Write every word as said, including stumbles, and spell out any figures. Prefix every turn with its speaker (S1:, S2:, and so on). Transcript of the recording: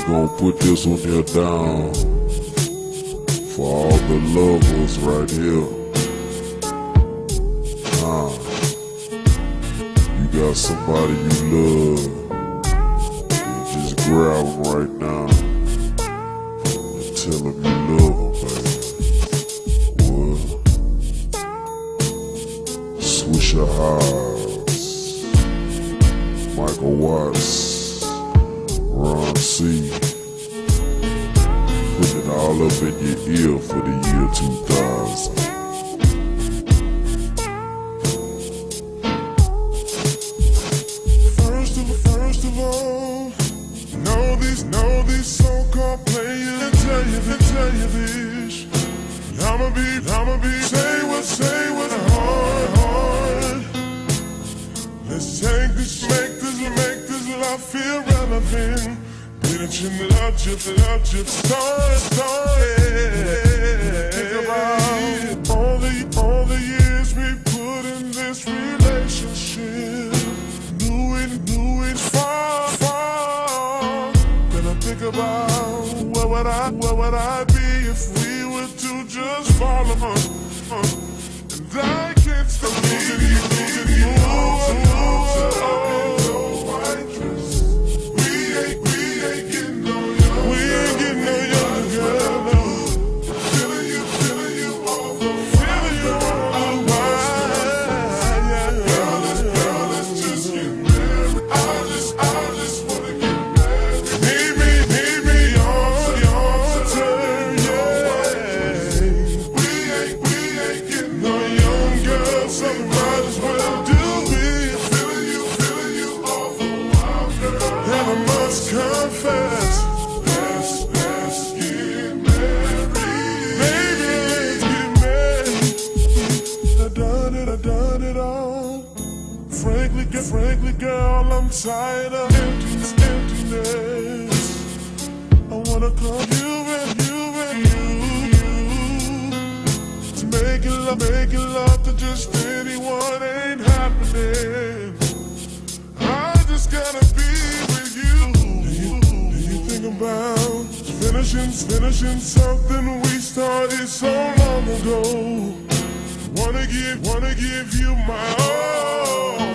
S1: gonna put this one here down for all the lovers right here. Ah, you got somebody you love, then just grab them right now and tell them you love them, baby. What? Swishahouse, Michael Watts, Ron C, putting it all up in your ear for the year two thousand.
S2: First of, first of all, know these, know these so-called players tell you, they tell you this. I'ma be, I'ma be, say what, say what hard, hard. Let's take this, make this, make this love feel relevant. Didn't you love you, love you, start, started. Think about all the, all the years we put in this relationship. Knew it, knew it far, far. Then I think about where would I, where would I be if we were to just fall apart? And I can't stop losing you, losing you. Confess, let's, let's get married. Baby, let's get married. I done it, I done it all. Frankly, girl, frankly, girl, I'm tired of emptiness, emptiness. I wanna call you and you and you, you. To make it love, make it love to just anyone ain't happening. I just gotta be with you. About finishing, finishing something we started so long ago. Wanna give, wanna give you my all.